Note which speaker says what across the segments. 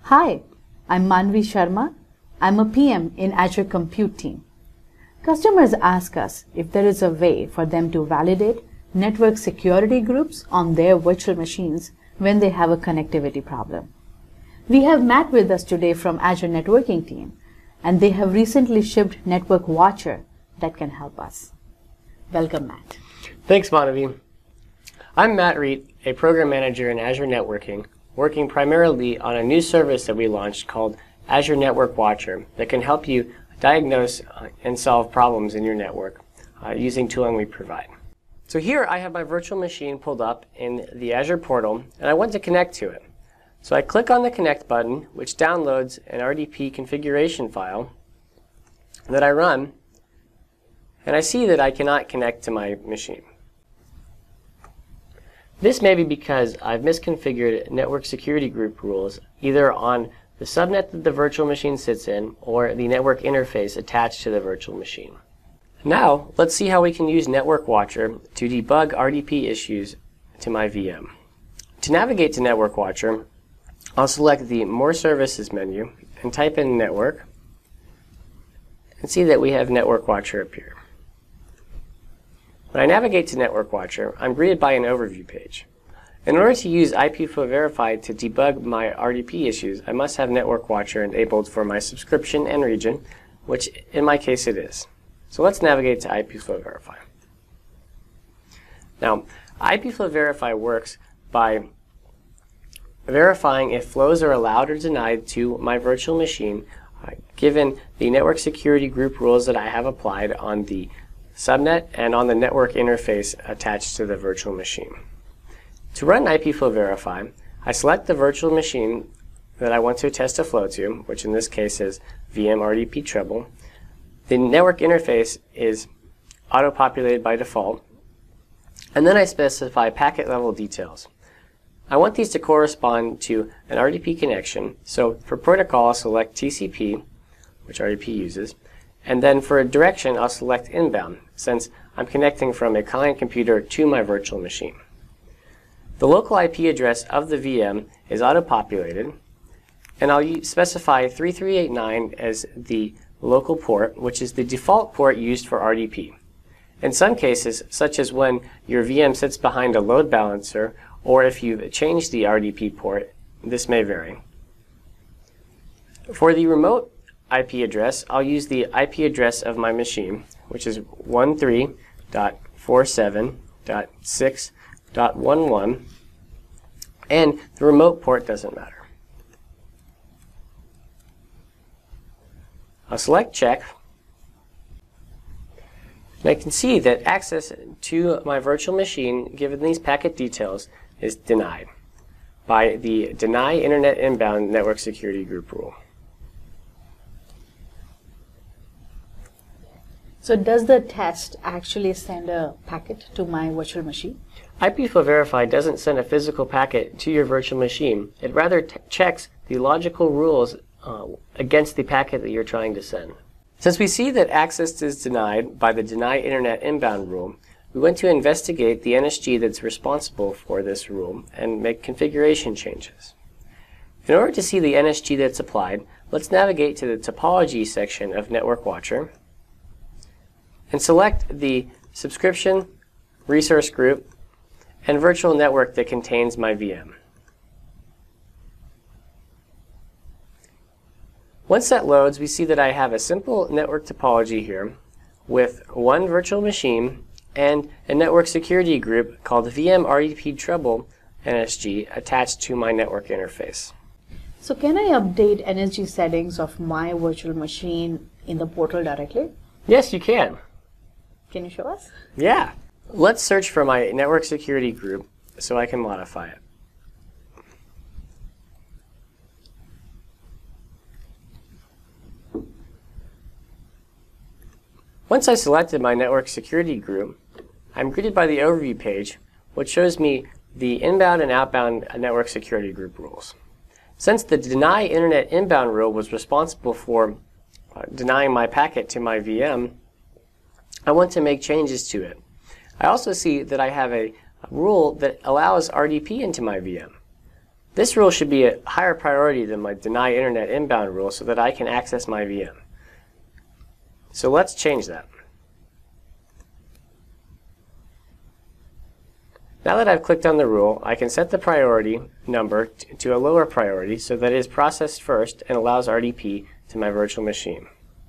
Speaker 1: Hi, I'm Manvi Sharma. I'm a PM in Azure Compute team. Customers ask us if there is a way for them to validate network security groups on their virtual machines when they have a connectivity problem. We have Matt with us today from Azure Networking team, and they have recently shipped Network Watcher that can help us. Welcome, Matt.
Speaker 2: Thanks, Manvi. I'm Matt Reet, a program manager in Azure Networking, working primarily on a new service that we launched called Azure Network Watcher that can help you diagnose and solve problems in your network using tooling we provide. So here I have my virtual machine pulled up in the Azure portal, and I want to connect to it. So I click on the Connect button, which downloads an RDP configuration file that I run, and I see that I cannot connect to my machine. This may be because I've misconfigured network security group rules either on the subnet that the virtual machine sits in or the network interface attached to the virtual machine. Now, let's see how we can use Network Watcher to debug RDP issues to my VM. To navigate to Network Watcher, I'll select the More Services menu and type in Network and see that we have Network Watcher appear. When I navigate to Network Watcher, I'm greeted by an overview page. In order to use IPFlow Verify to debug my RDP issues, I must have Network Watcher enabled for my subscription and region, which in my case it is. So let's navigate to IPFlow Verify. Now, IPFlow Verify works by verifying if flows are allowed or denied to my virtual machine, given the network security group rules that I have applied on the subnet and on the network interface attached to the virtual machine. To run IPFlow Verify, I select the virtual machine that I want to attest a flow to, which in this case is VM RDP Treble. The network interface is auto-populated by default, and then I specify packet level details. I want these to correspond to an RDP connection, so for protocol I'll select TCP, which RDP uses, and then for a direction I'll select inbound, since I'm connecting from a client computer to my virtual machine. The local IP address of the VM is auto-populated, and I'll specify 3389 as the local port, which is the default port used for RDP. In some cases, such as when your VM sits behind a load balancer, or if you've changed the RDP port, this may vary. For the remote IP address, I'll use the IP address of my machine, which is 13.47.6.11, and the remote port doesn't matter. I'll select Check, and I can see that access to my virtual machine, given these packet details, is denied by the Deny Internet Inbound Network Security Group rule.
Speaker 1: So does the test actually send a packet to my virtual machine?
Speaker 2: IPFlow Verify doesn't send a physical packet to your virtual machine. It rather checks the logical rules against the packet that you're trying to send. Since we see that access is denied by the Deny Internet Inbound rule, we want to investigate the NSG that's responsible for this rule and make configuration changes. In order to see the NSG that's applied, let's navigate to the Topology section of Network Watcher and select the subscription, resource group, and virtual network that contains my VM. Once that loads, we see that I have a simple network topology here with one virtual machine and a network security group called VM RDP Treble NSG attached to my network interface.
Speaker 1: So can I update NSG settings of my virtual machine in the portal directly?
Speaker 2: Yes, you can.
Speaker 1: Can you show us?
Speaker 2: Yeah. Let's search for my network security group so I can modify it. Once I selected my network security group, I'm greeted by the overview page, which shows me the inbound and outbound network security group rules. Since the Deny Internet Inbound rule was responsible for denying my packet to my VM, I want to make changes to it. I also see that I have a rule that allows RDP into my VM. This rule should be a higher priority than my deny internet inbound rule so that I can access my VM. So let's change that. Now that I've clicked on the rule, I can set the priority number to a lower priority so that it is processed first and allows RDP to my virtual machine.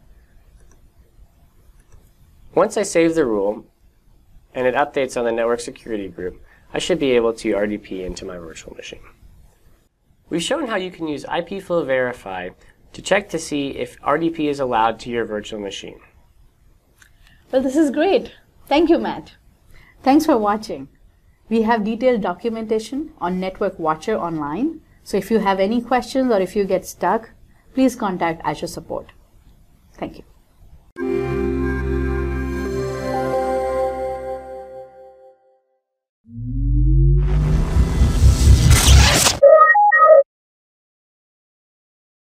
Speaker 2: Once I save the rule and it updates on the network security group, I should be able to RDP into my virtual machine. We've shown how you can use IPFlow Verify to check to see if RDP is allowed to your virtual machine.
Speaker 1: Well, this is great. Thank you, Matt. Thanks for watching. We have detailed documentation on Network Watcher online, so if you have any questions or if you get stuck, please contact Azure support. Thank you.